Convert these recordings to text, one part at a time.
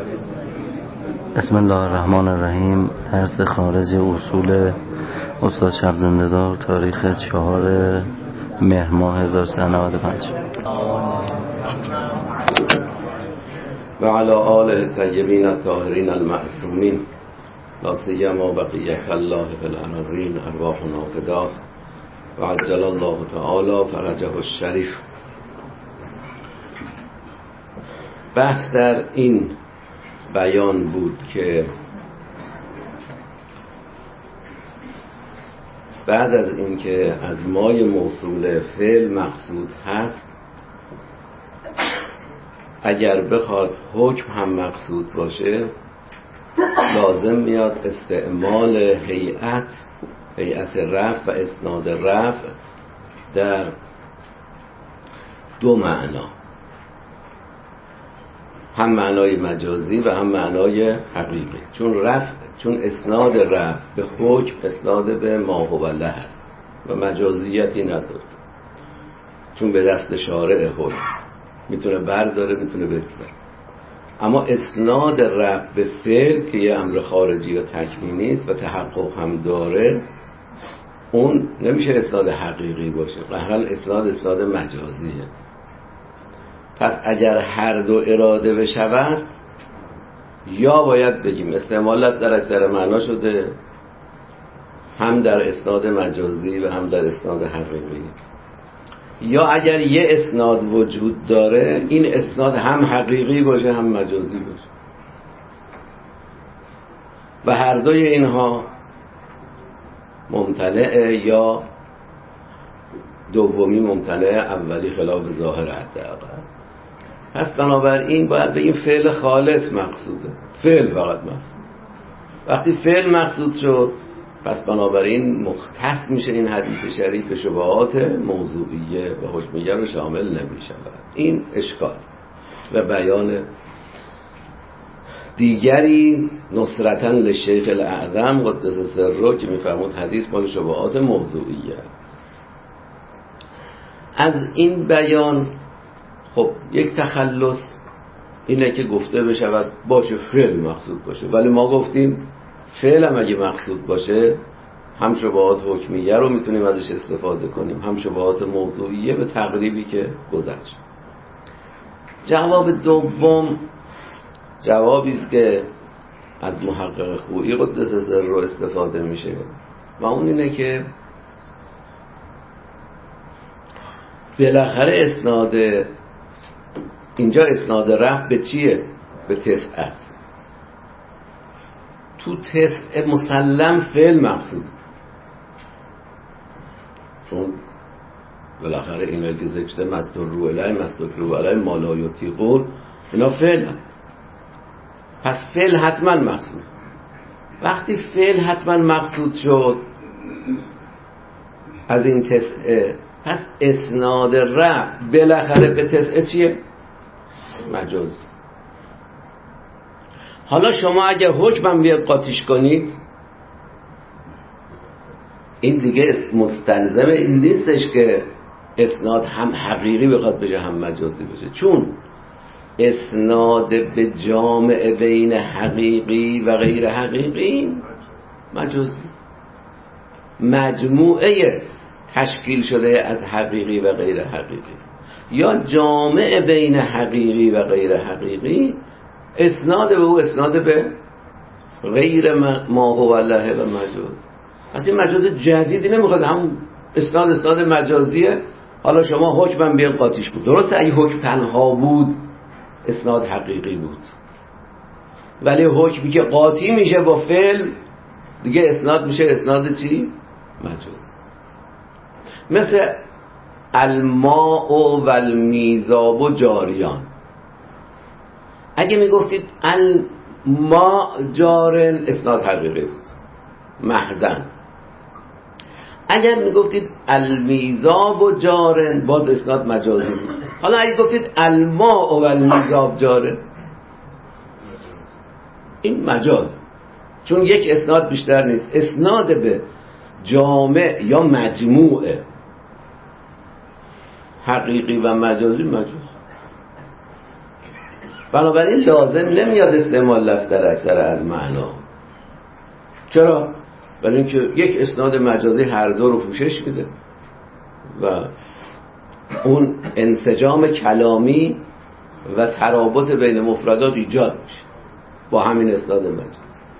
بسم الله الرحمن الرحیم. درس خارج اصول استاد شب زنده‌دار، تاریخ 4 مهر ماه 1395. و علی آله الطیبین الطاهرین المعصومین، لا سیما بقیة الله فی الارضین، ارواحنا فداه و عجل الله تعالی فرجه الشریف. بحث در این بیان بود که بعد از اینکه از مای موصول فعل مقصود هست، اگر بخواد حکم هم مقصود باشه، لازم میاد استعمال هیئت رفع و اسناد رفع در دو معنا، هم معنای مجازی و هم معنای حقیقی. چون اسناد رفع به حکم اسناد به ما هو له هست و مجازیتی نداره، چون به دست شارع حکم میتونه برداره میتونه بگذاره. اما اسناد رفع به فعل که یه امر خارجی و تکوینی است و تحقق هم داره، اون نمیشه اسناد حقیقی باشه، قهرا اسناد مجازیه. پس اگر هر دو اراده بشود، یا باید بگیم استعمال لفظ در اکثر معنا شده، هم در اسناد مجازی و هم در اسناد حقیقی، یا اگر یه اسناد وجود داره، این اسناد هم حقیقی باشه هم مجازی باشه و هر دوی اینها ممتنعه، یا دومی ممتنعه، اولی خلاف ظاهر حداقل. پس بنابراین باید بگیم فعل خالص مقصوده، فعل فقط مقصود. وقتی فعل مقصود شد، پس بنابراین مختص میشه این حدیث شریف به شبهات موضوعیه و حکمیه رو شامل نمیشه. این اشکال و بیان دیگری نصرتا للشیخ الاعظم قدس سره که میفهمود حدیث مال شبهات موضوعیه است. از این بیان خب یک تخلص اینه که گفته بشود باشه فعل مقصود باشه، ولی ما گفتیم فعل هم اگه مقصود باشه، هم شبهات حکمیه رو میتونیم ازش استفاده کنیم، هم شبهات موضوعیه به تقریبی که گذشت. جواب دوم جوابی است که از محقق خویی قدس سره استفاده میشه و اون اینه که بالاخره اسناد اینجا اسناد رفع به چیه؟ به تسع است. تو تسع مسلم فعل مقصود، چون بالاخره اینا که ذکر شده مستر رو علی ما لا یطیقون، اینا فعل هم. پس فعل حتما مقصود. وقتی فعل حتما مقصود شد از این تسعه، پس اسناد رفع بالاخره به تسعه چیه؟ مجاز. حالا شما اگه حکمم بیاد قاطیش کنید، این دیگه مستلزم این نیستش که اسناد هم حقیقی بخواد بشه هم مجازی بشه، چون اسناد به جامع بین حقیقی و غیر حقیقی مجازی، مجموعه تشکیل شده از حقیقی و غیر حقیقی، یا جامع بین حقیقی و غیر حقیقی، اسناد به او اسناد به غیر ما هو له و مجاز. پس این مجاز جدیدی نمیخواد، هم اسناد مجازیه. حالا شما حکمم بیان قاطیش بود، درسته اگه حکم تنها بود اسناد حقیقی بود، ولی حکمی که قاطی میشه با فعل دیگه اسناد میشه اسناد چی؟ مجاز. مثل الماء و المیزاب جاریان، اگه میگفتید الماء جارن اسناد حقیقی بود محضن، اگر میگفتید المیزاب جارن باز اسناد مجازی بود. حالا اگه گفتید الماء و المیزاب جارن، این مجاز، چون یک اسناد بیشتر نیست، اسناد به جامع یا مجموعه حقیقی و مجازی مجاز. بنابراین لازم نمیاد استعمال لفظ در اکثر از معنا. چرا؟ برای اینکه یک اسناد مجازی هر دو رو پوشش میده و اون انسجام کلامی و ترابط بین مفردات ایجاد میشه با همین اسناد مجازی.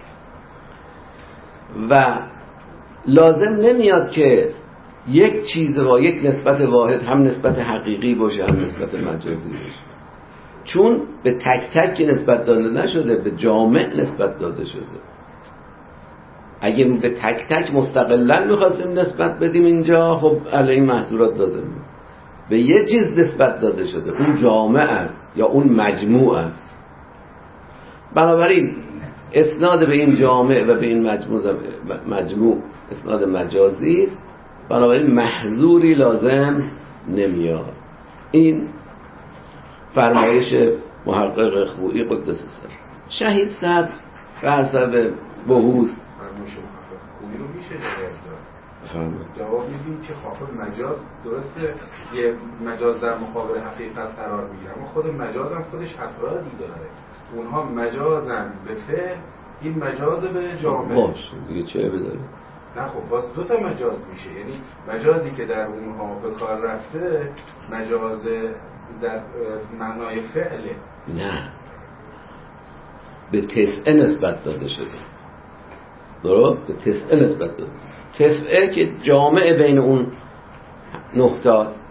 و لازم نمیاد که یک چیز با یک نسبت واحد هم نسبت حقیقی باشه هم نسبت مجازی باشه، چون به تک تک نسبت داده نشده، به جامع نسبت داده شده. اگه به تک تک مستقلا میخواستیم نسبت بدیم اینجا، خب علیه محظورات لازم بود. به یه چیز نسبت داده شده، اون جامع است یا اون مجموع است. بنابراین اسناد به این جامع و به این مجموع اسناد مجازی است، بنابراین محظوری لازم نمیاد. این فرمایش محقق خویی قدس سر. شهید صدر به حسب بحوث خویی رو میشه جواب میدیم که خب مجاز درسته یه مجاز در مقابل حقیقت قرار میگیره، اما خود مجاز هم خودش افرادی داره، اونها مجازن به فعل، این مجاز به جامعه باش دیگه چه بداره؟ نه خب باز دو تا مجاز میشه، یعنی مجازی که در اونها به کار رفته مجاز در معنای فعله. نه، به تسعه نسبت داده شده. درست؟ به تسعه نسبت داده. تسعه که جامع بین اون نقطه است.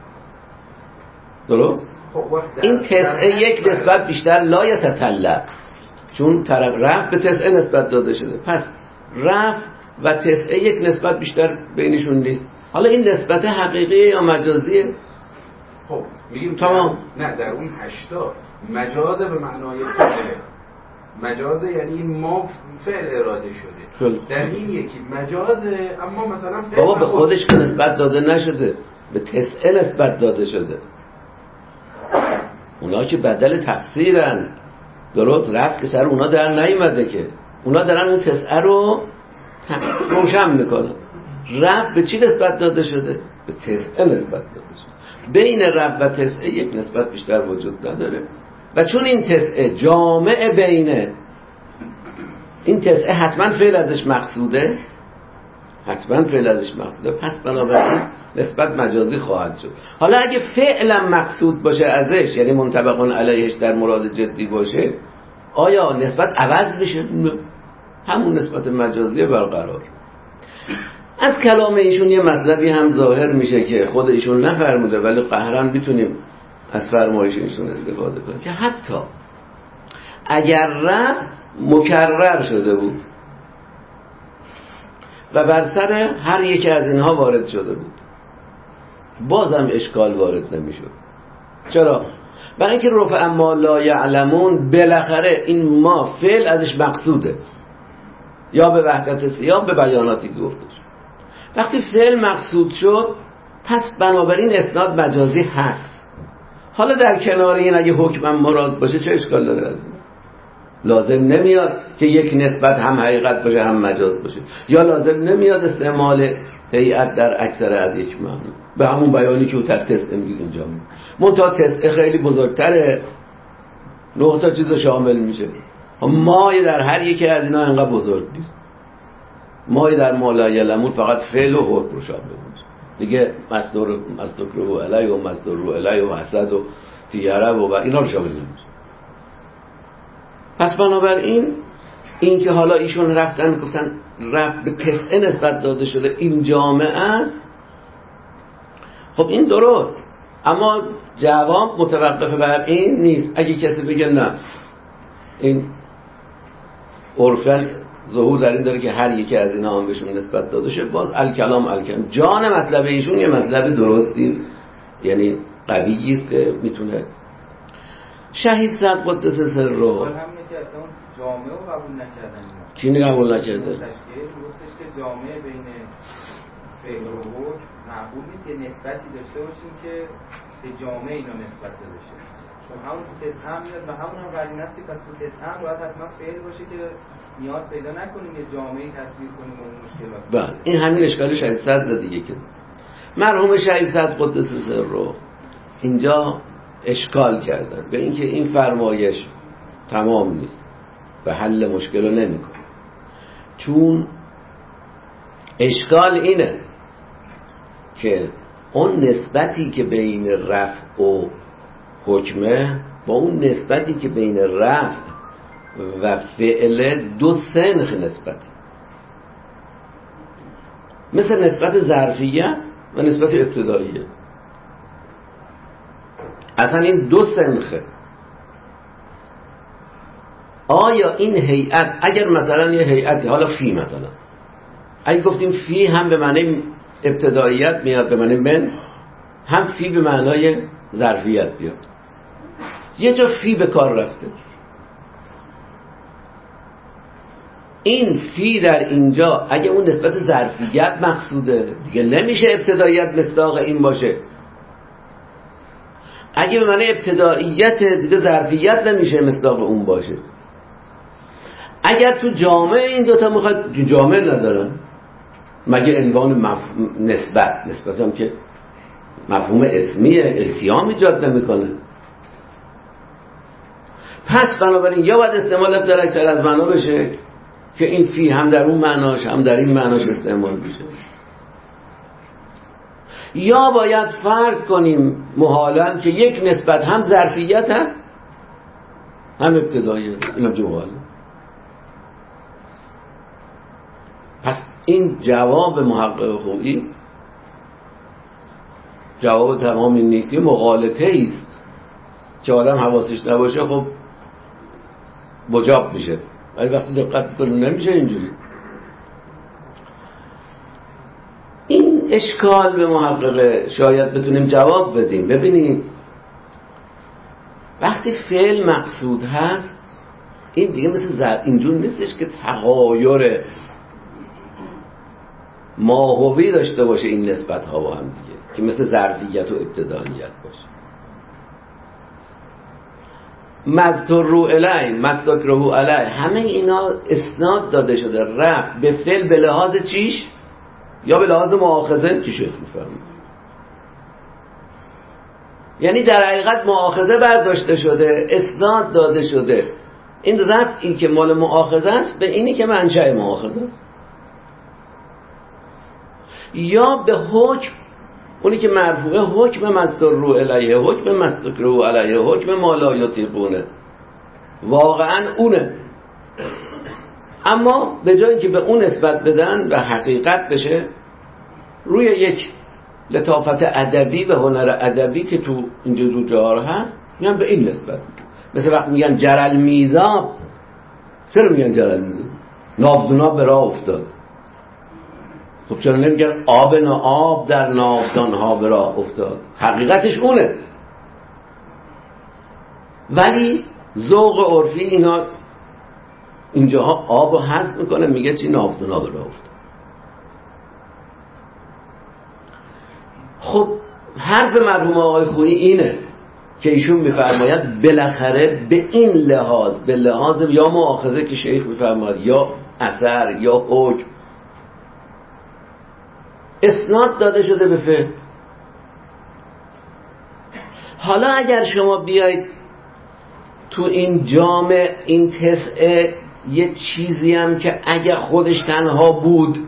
درست؟ این تسعه یک نسبت بیشتر لا یتطلب، چون رفع به تسعه نسبت داده شده، پس رفع و تسعه یک نسبت بیشتر بینشون نیست. حالا این نسبت حقیقی یا مجازیه؟ خب میگیم تمام. نه در اون 80 مجاز به معنای فعله، مجاز یعنی ما فعل اراده شده. در این یکی مجازه اما مثلا فعل بابا به خودش که نسبت داده نشده، به تسعه نسبت داده شده. اونا که بدل تفسیرن، درست؟ رفت که سر اونا در نیومده، که اونا دارن اون تسعه رو روشن میکنن. رفت به چی نسبت داده شده؟ به تسعه نسبت داده شده. بین رفت و تسعه یک نسبت بیشتر وجود نداره و چون این تسعه جامع بینه، این تسعه حتما فعل ازش مقصوده، پس بنابراین نسبت مجازی خواهد شد. حالا اگه فعلا مقصود باشه ازش، یعنی منطبقون علیهش در مراد جدی باشه، آیا نسبت عوض میشه؟ نه، همون نسبت مجازی برقرار. از کلام ایشون یه مطلبی هم ظاهر میشه که خود ایشون نفرموده، ولی قهرا میتونیم از فرمایش ایشون استفاده کنیم که حتی اگر رفع مکرر شده بود و بر سر هر یک از اینها وارد شده بود، بازم اشکال وارد نمیشد. چرا؟ برای اینکه رفع ما لا یعلمون بالاخره این ما فعل ازش مقصوده، یا به وحدت سیاق به بیاناتی گفته شد. وقتی فعل مقصود شد، پس بنابراین اسناد مجازی هست. حالا در کنار این اگه حکم مراد باشه چه اشکال داره؟ از این لازم نمیاد که یک نسبت هم حقیقت باشه هم مجاز باشه، یا لازم نمیاد استعمال هیئت در اکثر از یک معنی، به همون بیانی که او تحت تسعه میگه اینجا میگه. منتها تسعه خیلی بزرگتره، 9 تا چیز شامل میشه. مای در هر یکی از اینا اینقدر بزرگ نیست. مای در ما لا یعلمون فقط فعل و حکم رو شامل میشه دیگه، مصدر رو علی و مصدر رو علی و حسد و تیاره و اینا رو شامل نمیشه. پس بنابراین این که حالا ایشون رفتن گفتن رفت به تسعه نسبت داده شده، این جامعه است، خب این درست، اما جواب متوقف بر این نیست. اگه کسی بگه نه این عرفاً ظهور در این داره که هر یکی از اینا هم بهشون نسبت داده شه، باز الکلام جان مطلب ایشون یه مطلب درستی، یعنی قوی است که میتونه. شهید صدر قدس سر رو همینه که اصلا جامعه رو قبول نکردن. کی قبول نکرده؟ تشکیل گفتش که جامعه بین فعل و حکم معقول نیست، یه نسبتی داشته باشیم که به جامعه اینا نسبت داده شه. چون همون تسعه هم میاد و همون هم قرینه است که پس تو تسعه هم باید حتما فعل باشه که نیاز پیدا نکنیم یه جامعه تصویر کنیم و اون مشکلات. بله، این همین اشکال شهید صدر دیگه، که مرحوم شهید صدر قدس سر رو اینجا اشکال کردن به اینکه این فرمایش تمام نیست و حل مشکل رو نمیکنه. چون اشکال اینه که اون نسبتی که بین رفع و حکمه با اون نسبتی که بین رفع و فعل دو سنخ نسبتی، مثل نسبت ظرفیت و نسبت ابتداییه. اصلا این دو سنخه. آیا این هیئت، اگر مثلا یه هیئتی، حالا فی مثلا، اگه گفتیم فی هم به معنی ابتداییت میاد، به معنی من، هم فی به معنای ظرفیت بیاد، یه جا فی به کار رفته، این فی در اینجا اگه اون نسبت ظرفیت مقصوده دیگه نمیشه ابتداییت مصداق این باشه. اگه به معنی ابتداییت دیگه ظرفیت نمیشه مصداق اون باشه. اگر تو جامعه این دوتا میخواد، جامعه ندارن مگه عنوان نسبت هم که مفهوم اسمی التیام ایجاد نمیکنه. پس بنابراین یا باید استعمال لفظ در اکثر از معنا بشه که این فی هم در اون معناش هم در این معناش استعمال بشه، یا باید فرض کنیم محالاً که یک نسبت هم ظرفیت هست هم ابتداییت هست. این هم محاله. پس این جواب محقق خویی جواب تمامی نیست، یه مغالطه است که آدم حواسش نباشه خب بجاب میشه، ولی وقتی دقت میکنیم نمیشه اینجوری. این اشکال به محقق شاید بتونیم جواب بدیم. ببینیم وقتی فعل مقصود هست این دیگه مثل اینجور نیستش که تغایر ماهوی داشته باشه این نسبت ها با هم دیگه که مثل ظرفیت و ابتداییت باشه. مذکر الی، مستکره علی، همه اینا اسناد داده شده رفع به فعل به لحاظ چیش؟ یا به لحاظ مؤاخذه که شیخ میفرمه. یعنی در حقیقت مؤاخذه برداشته شده، اسناد داده شده. این رفعی که مال مؤاخذه است به اینی که منشأ مؤاخذه است، یا به حکم اونی که مرفوعه، حکم مستکره الیه، حکم مستکره علیه، حکم ما لا یطیقونه، واقعا اونه. اما به جای که به اون نسبت بدن و حقیقت بشه، روی یک لطافت ادبی و هنر ادبی که تو اینجا رو جار هست میگن به این نسبت. مثل وقت میگن جرل میزاب، چرا میگن جرل میزاب؟ ناودونا به راه افتاد. خب چرا نمیگن آب در ناودان ها به راه افتاد؟ حقیقتش اونه، ولی ذوق عرفی اینا اینجاها آب رو حذف میکنه، میگه چی؟ ناودان ها به راه افتاد. خب حرف مرحوم آقای خویی اینه که ایشون میفرماید بالاخره به این لحاظ، به لحاظ یا مؤاخذه که شیخ میفرماید، یا اثر، یا حکم، اسناد داده شده به فعل. حالا اگر شما بیاید تو این جامع، این تسعه، یه چیزی هم که اگر خودش تنها بود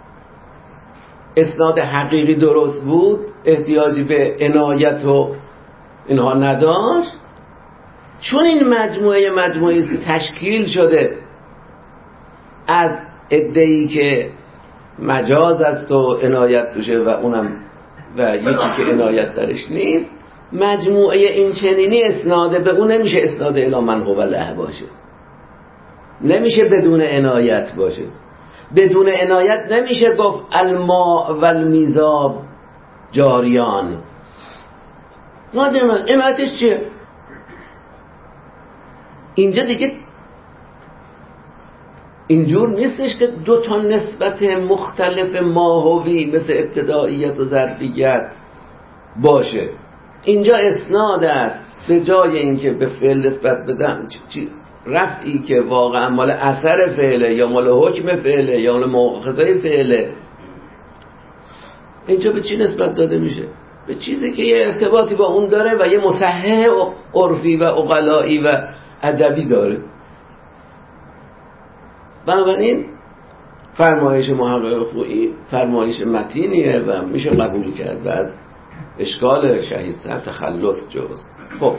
اسناد حقیقی درست بود، احتیاجی به عنایت و اینها نداشت، چون این مجموعه است که تشکیل شده از عده‌ای که مجاز است و عنایت توشه و اونم و یکی که عنایت درش نیست، مجموعه این چنینی اسناد به اون نمیشه اسناد الی من هو له باشه، نمیشه بدون عنایت باشه. بدون عنایت نمیشه گفت الماء و المیزاب جاریان. عنایتش چیه؟ اینجا دیگه اینجور نیستش که دو تا نسبت مختلف ماهوی مثل ابتداییت و ظرفیت باشه. اینجا اسناد است، به جای اینکه به فعل نسبت بدم رفعی که واقعا مال اثر فعله یا مال حکم فعله یا مال مؤاخذه فعله، اینجا به چی نسبت داده میشه؟ به چیزی که یه ارتباطی با اون داره و یه مصحح عرفی و عقلایی و ادبی داره. بنابراین فرمایش محقق خویی فرمایش متینیه و میشه قبول کرد و از اشکال شهید سر تخلص جست. خب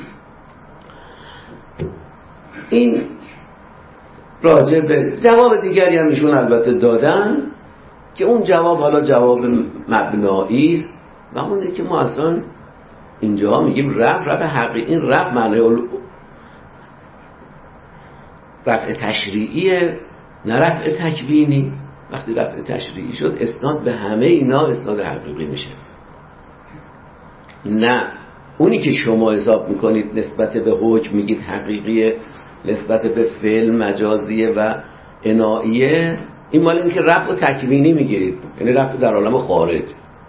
این راجع به جواب دیگری هم ایشون البته دادن که اون جواب حالا جواب مبنایی است و اونه که ما اصلا اینجا میگیم رفع حقیقی. این رفع معنی رفع تشریعیه نه رفع تکوینی. وقتی رفع تشریعی شد اسناد به همه اینا اسناد حقیقی میشه، نه اونی که شما حساب میکنید نسبت به حکم میگید حقیقیه، نسبت به فعل مجازیه و انائیه، این مال این که رفع و تکوینی میگیرید، یعنی رفع در عالم خارج.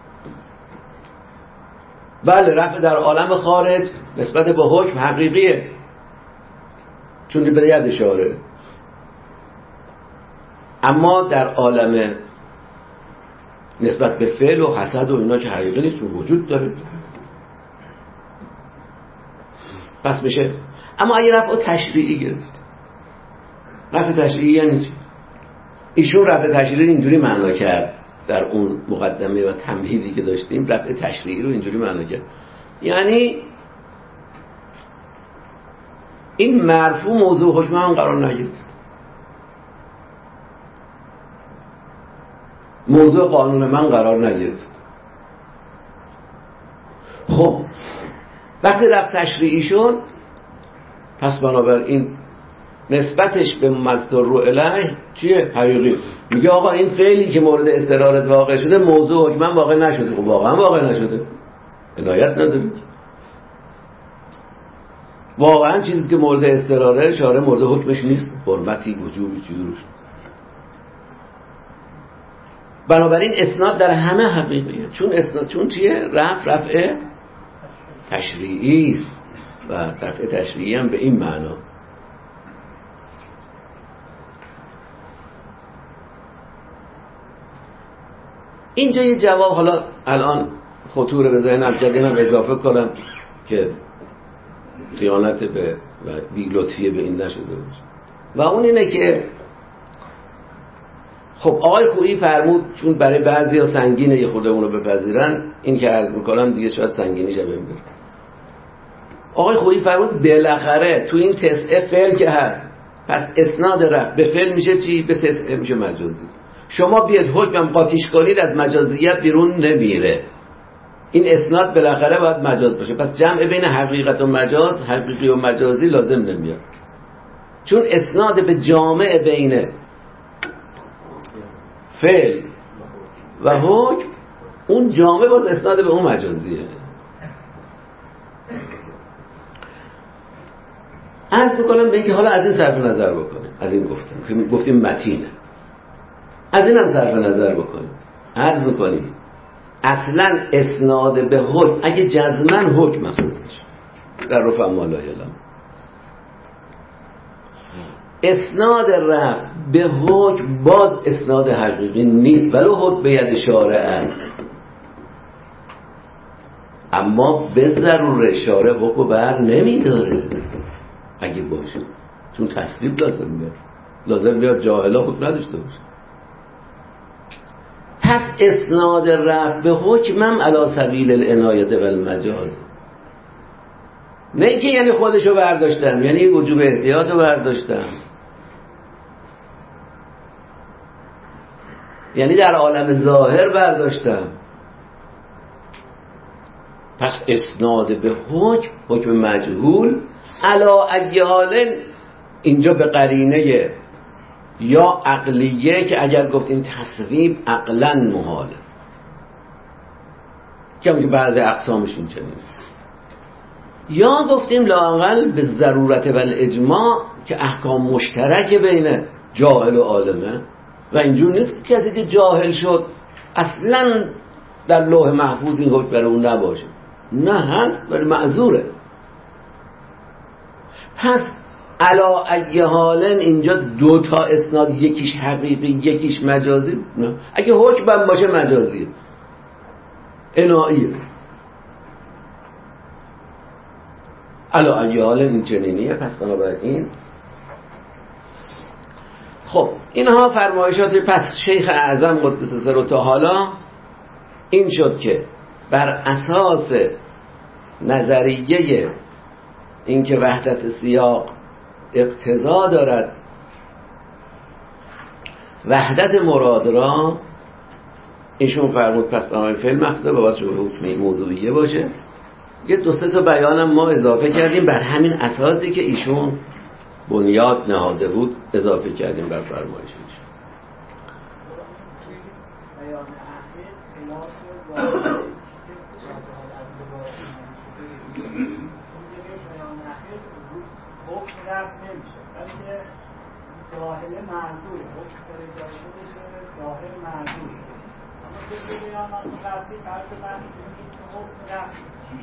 بله رفع در عالم خارج نسبت به حکم حقیقیه چون به ید اشاره، اما در عالم نسبت به فعل و حسد و اینا که حقیقی نیست وجود داره، پس میشه. اما اگه رفع تشریعی گرفت، رفع تشریعی یعنی چی؟ ایشون رفع تشریعی اینجوری معنا کرد در اون مقدمه و تمهیدی که داشتیم، رفع تشریعی رو اینجوری معنا کرد یعنی این مرفوع موضوع حکم هم قرار نگرفت، موضوع قانون من قرار نگرفت. خب وقتی رفع تشریعی شد پس بنابراین نسبتش به مصدر رو الیه چیه؟ حقیقی. میگه آقا این فعلی که مورد استرارت واقع شده موضوع حکم واقع نشده. خب واقعا واقع نشده، عنایت ندارید. واقعا چیزی که مورد استراره شاره مورد حکمش نیست، حرمتی وجوبی چیزی. بنابراین اسناد در همه حقیقیه، چون اسناد چون چیه؟ رفع تشریعی است و رفع تشریعی هم به این معنا. اینجا یه جواب حالا الان خطوره به ذهنم جدیدم اضافه کنم که خیانت به و بی لطفیه به این نشده باشه و اون اینه که خب آقای خویی فرمود چون برای بعضی ها سنگینه یه خورده اونو بپذیرن، این که عرض میکنم دیگه شاید سنگینیشه بهم بره. آقای خویی فرمود بالاخره تو این تسعه فعل که هست، پس اسناد رفع به فعل میشه چی؟ به تسعه میشه مجازی. شما بیاد حکمم قاطیش کنید از مجازیت بیرون نمیره، این اسناد بالاخره باید مجاز باشه. پس جمع بین حقیقت و مجاز، حقیقی و مجازی لازم نمیاد، چون اسناد به جامع بین فعل و حکم اون جامع باز اسناد به اون مجازیه. عرض میکنم به اینکه حالا از این صرف نظر بکنیم، از این گفتیم متینه، از این هم صرف نظر بکنیم. عرض میکنیم اصلا اسناد به حکم اگه جزمن حکم مقصود میشه در رفع ما لا یعلم، اسناد رفع به حکم باز اسناد حقیقی نیست ولو حکم به ید شارع است، اما به ضرور شارع حکم بر نمیداره اگه باشه، چون تصریب لازم میاد جاهلا حکم نداشته باشه. پس اسناد رفع به حکمم علی سبیل العنایت و المجاز، نه اینکه یعنی خودشو برداشتم، یعنی وجوب احتیاط رو برداشتم، یعنی در عالم ظاهر برداشتم. پس اسناد به حکم مجهول علا اجهالن اینجا به قرینه یا عقلیه که اگر گفتیم تصویب عقلا محاله، که بعضی اقسامشون چنینه، یا گفتیم لااقل به ضرورت و الاجماع که احکام مشترک بین جاهل و عالمه و اینجور نیست که کسی که جاهل شد اصلا در لوح محفوظ این حکم برای اون نباشه، نه هست ولی معذوره. پس علا ای حالن اینجا دو تا اسناد، یکیش حقیقی یکیش مجازی، نه. اگه حکم باشه مجازیه، انائیه، علا ای حال این چنینیه. پس بنابراین خب اینها فرمایشات. پس شیخ اعظم قدس سره تا حالا این شد که بر اساس نظریه اینکه وحدت سیاق اقتضا دارد وحدت مراد را، ایشون فرمود پس بنابراین فعل مقصوده باید حکمی موضوعیه باشه. یه دو سه تا بیانم ما اضافه کردیم بر همین اساسی که ایشون بنیاد نهاده بود، اضافه کردیم بر فرمایش ایشون. ظاهر معذور حکم داره جای خودشه، ظاهر معذور اما که بیانات قبلی فرض بحث کنید که حکم رفت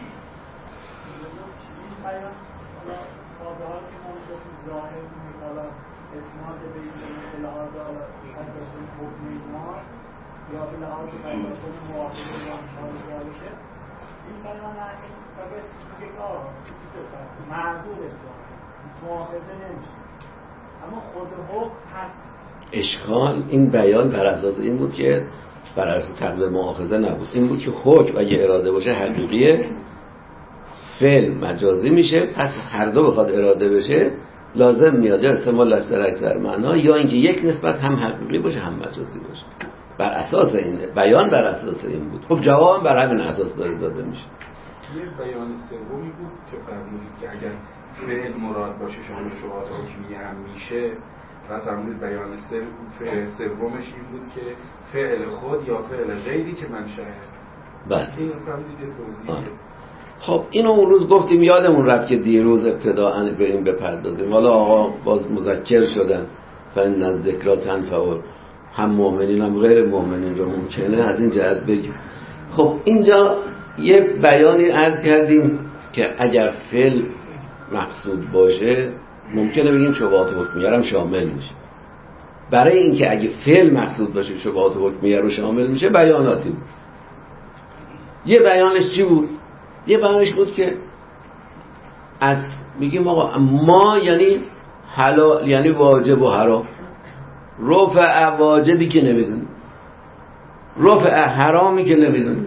این بیان واضح ها که ما میگفتیم ظاهر میگه حالا اسناد به این به لحاظ برداشتن حکم ایناست یا به لحاظ برداشتن موافقه یا امثال ذالکه. این بیان اخیر فقط میگه که معذور ظاهر مؤاخذه نمیشه، اما خود حکم هست. اشکال این بیان بر اساس این بود که بر اساس تقدیر مؤاخذه نبود، این بود که حکم اگه اراده باشه حقیقیه، فعل مجازی میشه. پس هر دو بخواد اراده بشه لازم میاد یا استعمال لفظ اکثر معنا یا اینکه یک نسبت هم حقیقی باشه هم مجازی باشه. بر اساس این بیان بر اساس این بود. خب جواب بر همین اساس داده میشه. یه بیان سومی بود که فرمودید که اگر فعل مراد باشه شامل شبهات حکمیه هم میشه. و فرمودید بیان سومش این بود که فعل خود یا فعل غیری که منشأ. بله. این فرمودید توضیحه. خب اینو اون روز گفتیم، یادمون رفت که دیروز ابتداءً به این بپردازیم. حالا آقا باز مذکر شدن فإن الذکری تنفع هم مؤمنین هم غیر مؤمنین رو ممکنه از این جهت بگیم. خب اینجا یه بیانی عرض کردیم که اگر فعل مقصود باشه ممکنه بگیم شبهات حکمیه هم شامل میشه. برای اینکه اگه فعل مقصود باشه شبهات حکمیه رو شامل میشه بیاناتی بود. یه بیانش چی بود؟ یه بیانش بود که از میگیم آقا ما یعنی حلال یعنی واجب و حرام، رفع واجبی که نمیدونی، رفع حرامی که نمیدونی.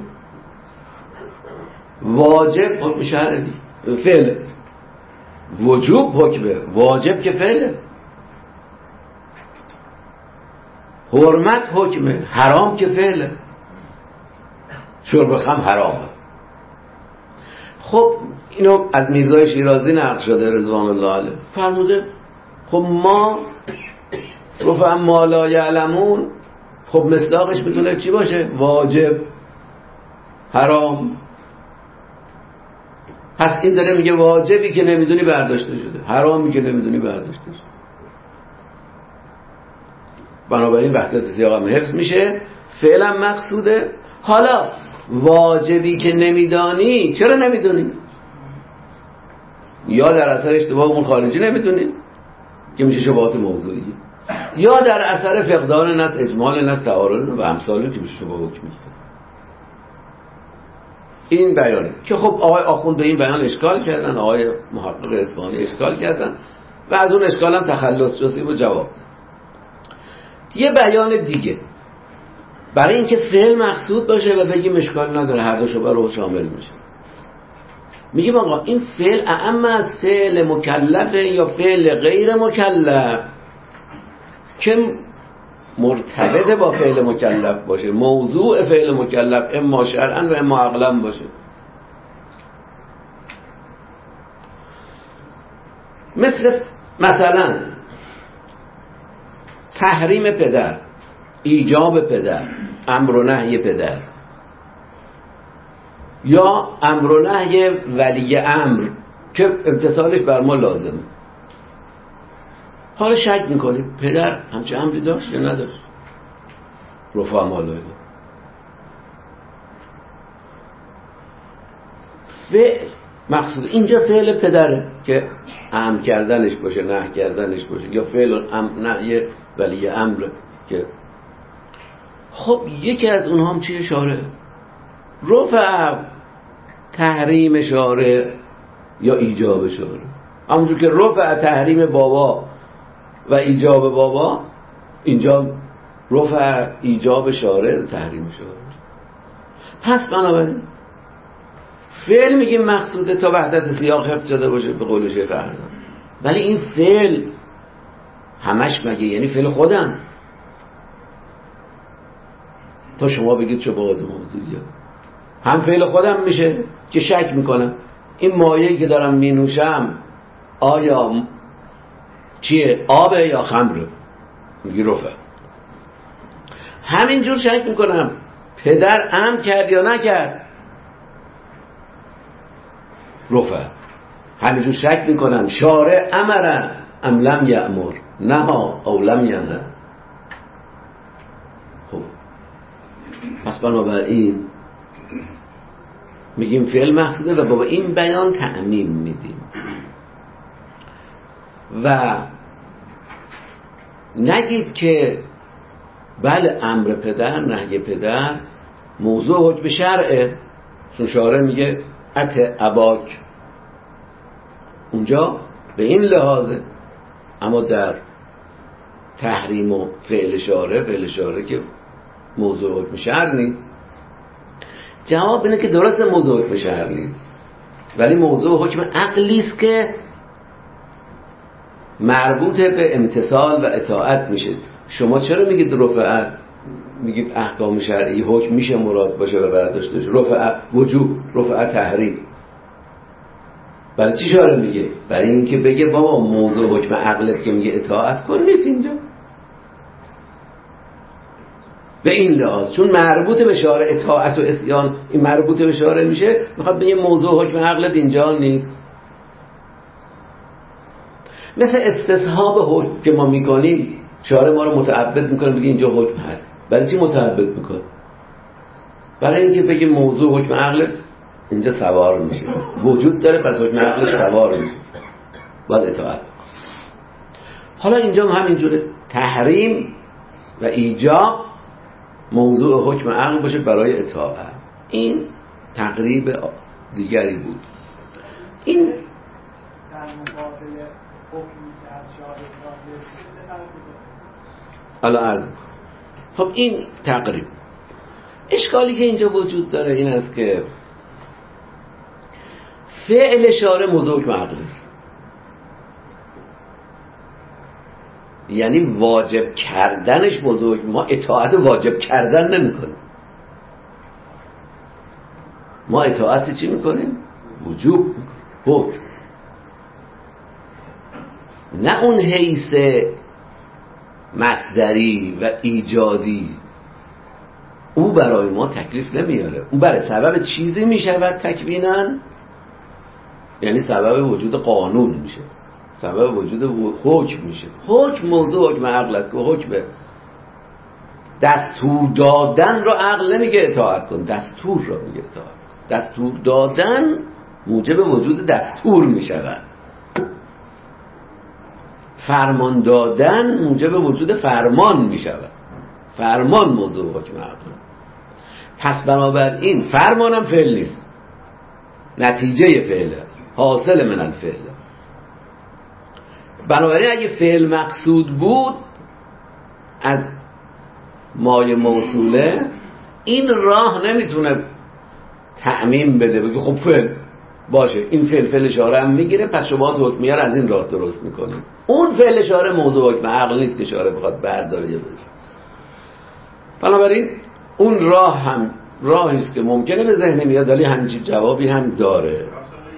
واجب حکم شرعی فعل، وجوب حکمه، واجب که فعله، حرمت حکمه، حرام که فعله. شرب خمر حرام است. خب اینو از میرزای شیرازی نقل شده رضوان الله علیه، فرموده خب ما رفع ما لا یعلمون، خب مصداقش میتونه چی باشه؟ واجب، حرام. پس این داره میگه واجبی که نمیدونی برداشته شده، حرامی که نمیدونی برداشته شده. بنابراین وحدت سیاق هم حفظ میشه، فعلا مقصوده. حالا واجبی که نمیدانی، چرا نمیدونی؟ یا در اثر اشتباه اون خارجی نمیدونی که میشه شبهات موضوعی، یا در اثر فقدان نص اجمال نص تعارض و امثالی که میشه شبهه حکمی. این بیانه که خب آقای آخوند به این بیان اشکال کردن، آقای محقق اصفهانی اشکال کردن و از اون اشکال هم تخلص جزئی و جواب. یه بیان دیگه برای اینکه فعل مقصود باشه و بگیم اشکال نداره هر دو شبه رو شامل میشه، میگیم آقا این فعل اعم از فعل مکلفه یا فعل غیر مکلف که مرتبط با فعل مکلف باشه، موضوع فعل مکلف اما شرعاً و اما عقلاً باشه. مثلا تحریم پدر، ایجاب پدر، امر و نهی پدر، یا امر و نهی ولی امر که امتثالش بر ما لازمه. حالا شک میکنیم پدر همچه امری داشت یا نداشت؟ رفع مالایی فعل مقصود اینجا فعل پدره که امر کردنش باشه، نهی کردنش باشه، یا فعل نهی ولی امر که خب یکی از اونها هم چیه؟ شارع. رفع تحریم شارع یا ایجاب شاره. همونجور که رفع تحریم بابا و ایجاب بابا، اینجا رفع ایجاب شاره تحریم شاره. پس بنابراین فعل میگیم مقصوده تا وحدت سیاق حفظ شده باشه به قول شیخ اعظم. ولی این فعل همش مگه یعنی فعل خودم؟ تا شما بگید شبهات موضوعیات هم فعل خودم میشه که شک میکنم این مایه‌ای که دارم مینوشم آیا چیه؟ آبه یا خمره؟ میگی رفع. همینجور شک میکنم پدر امر کرد یا نکرد؟ رفع. همینجور شک میکنم شارع امر ام لم یأمر، نها او لم ینه. خب پس بنابراین میگیم فعل مقصوده و با این بیان تعمیم میدیم و نگید که بله امر پدر نهی پدر موضوع حکم شرعه، چون شارع میگه ات اباک، اونجا به این لحاظه. اما در تحریم و فعل شارع که موضوع حکم شرع نیست. جواب اینه که درست موضوع حکم شرع نیست، ولی موضوع حکم عقلی است که مربوط به امتثال و اطاعت میشه. شما چرا میگید رفعت؟ میگید احکام شرعی حکم میشه مراد باشه و برداشت داشته، رفعت وجوب، رفعت تحریم. برای چی شارع میگه؟ برای اینکه بگه بابا موضوع حکم عقلت که میگه اطاعت کن نیست اینجا. به این لحاظ چون مربوط به شارع اطاعت و عصیان، این مربوط به شارع میشه، میخواد بگه موضوع حکم عقلت اینجا نیست. مثل استصحاب حکم که ما میکنیم، شارع ما رو متعبد میکنه بگه اینجا حکم هست. برای چی متعبد میکنه؟ برای اینکه بگه موضوع حکم عقلت اینجا سوار میشه، وجود داره، پس حکم عقلت سوار میشه، باید اطاعت. حالا اینجا هم همینجوره، تحریم و ایجاب موضوع حکم عقل باشه برای اطاعت. این تقریب دیگری بود. این در مقابل حکمی که از شارع صادر شده حالا عرض می‌کنم. خب این تقریب. اشکالی که اینجا وجود داره این است که فعل شارع موضوع حکم عقل است، یعنی واجب کردنش موضوع. ما اطاعت واجب کردن نمی‌کنیم، ما اطاعت چی می‌کنیم؟ وجوب می‌کنیم، حکم. نه اون حیث مصدری و ایجادی، او برای ما تکلیف نمیاره. او برای سبب چیزی میشود تکویناً، یعنی سبب وجود قانون میشه، سبب وجود حکم میشه. حکم موضوع حکم عقل است که حکم دستور دادن رو عقل نمیگه اطاعت کن، دستور رو میگه اطاعت. دستور دادن موجب وجود دستور میشود، فرمان دادن موجب وجود فرمان میشود. فرمان موضوع حکم عقل. پس بنابراین فرمانم فعل نیست، نتیجه فعله، حاصل من الفعل. بنابراین اگه فعل مقصود بود از مایه موصوله، این راه نمیتونه تعمیم بده بگه خب فعل باشه، این فعل شارع هم میگیره، پس شبهات حکمیه رو از این راه درست میکنیم. اون فعل شارع موضوع حکم عقل نیست که شارع بخواد برداره یه بزن. بنابراین اون راه هم راهی است که ممکنه به ذهن میاد، ولی همچین جوابی هم داره.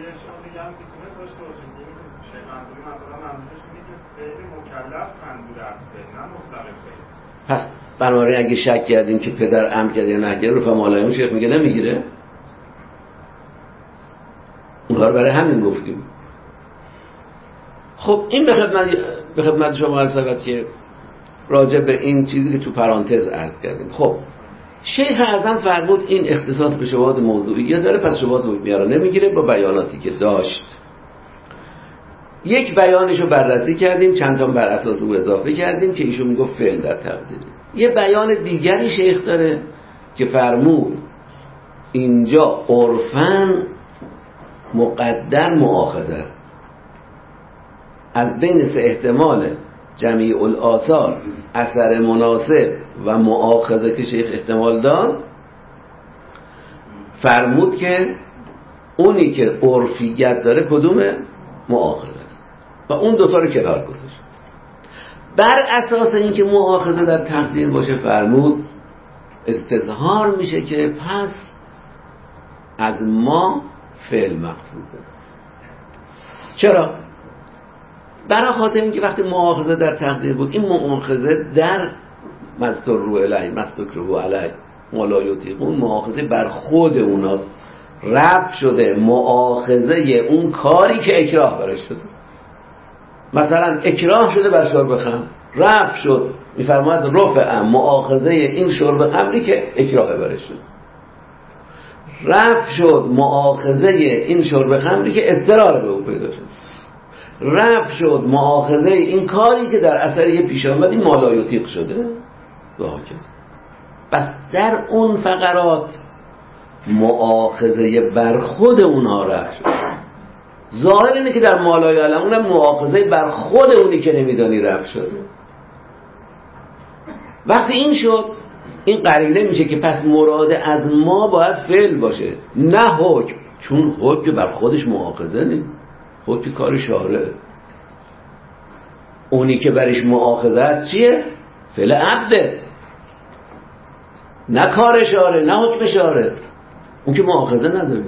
پس بنابراین اگه شک کردیم که پدر امر کرد یا نگه، رفع مالایون شیخ میگه نمیگیره. اونها رو برای همین گفتیم. خب این به خدمت شما عرض شود که راجع به این چیزی که تو پرانتز عرض کردیم. خب شیخ اعظم فرمود این اختصاص به شبهات موضوعیه داره، پس شبهات حکمیه رو نمیگیره. با بیاناتی که داشت، یک بیانشو بررسی کردیم، چند تا بر اساس او اضافه کردیم که ایشون میگفت فعل در تقدیر. یه بیان دیگری شیخ داره که فرمود اینجا عرفاً مقدر مؤاخذه است. از بین 3 احتمال جمیع الآثار، اثر مناسب و مؤاخذه که شیخ احتمال داد، فرمود که اونی که عرفیت داره کدومه؟ مؤاخذه است و اون دوتا رو کنار گذاشت. بر اساس اینکه مؤاخذه در تقدیر باشه فرمود استظهار میشه که پس از ما فعل مقصوده. چرا؟ برای خاطر اینکه وقتی مؤاخذه در تقدیر بود، این مؤاخذه در مستر علیه مستکره علیه مولا یطیقون، مؤاخذه بر خود اوناست، رفع شده مؤاخذه اون کاری که اکراه برش شده. مثلا اکراه شده بر شرب خمر، رفع شد، میفرماید رفع مؤاخذه این شرب خمری که اکراه برش شد، رفع شد مؤاخذه این شرب خمری که اضطرار به او پیدا شد، رفع شد مؤاخذه این کاری که در اثر یه پیش آمدی مالایوتیق شده و هاکذا. پس در اون فقرات مؤاخذه بر خود اونها رفع شد. ظاهر اینه که در مالای علمون هم مؤاخذه بر خود اونی که نمیدانی رفع شده. وقتی این شد، این قرینه میشه که پس مراد از ما باید فعل باشه نه حکم، چون حکم بر خودش مؤاخذه نیست، حکم کار شارع. اونی که برش مؤاخذه است چیه؟ فعل عبده، نه کار شارع، نه حکم شارع، اون که مؤاخذه نداره.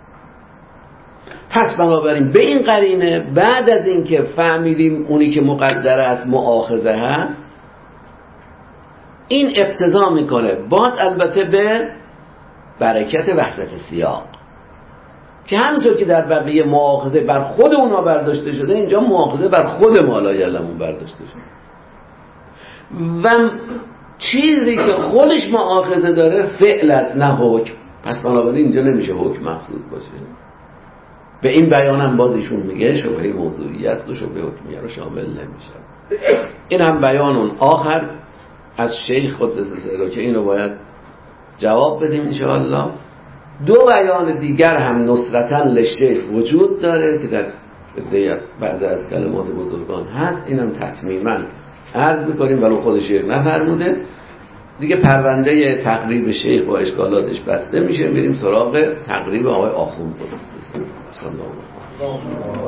پس بنابراین به این قرینه بعد از این که فهمیدیم اونی که مقدر است مؤاخذه هست، این اقتضا میکنه باز البته به برکت وحدت سیاق که همونطور که در بقیه مؤاخذه بر خود اونا برداشته شده، اینجا مؤاخذه بر خود مالای علمون برداشته شده و چیزی که خودش مؤاخذه داره فعل است نه حکم. پس بنابراین اینجا نمیشه حکم مقصود باشه. به این بیانم باز ایشون میگه شبهه موضوعی است و شبهه حکمیه رو شامل نمیشه. این هم بیانون آخر از شیخ قدس سره که اینو باید جواب بدیم انشاءالله. 2 بیان دیگر هم نصرتاً للشیخ وجود داره که در بعضی از کلمات بزرگان هست، اینم تتمیما عرض میکنیم ولو خود شیخ نفرموده دیگه. پرونده تقریب شیخ و اشکالاتش بسته میشه، میریم سراغ تقریب آقای آخوند.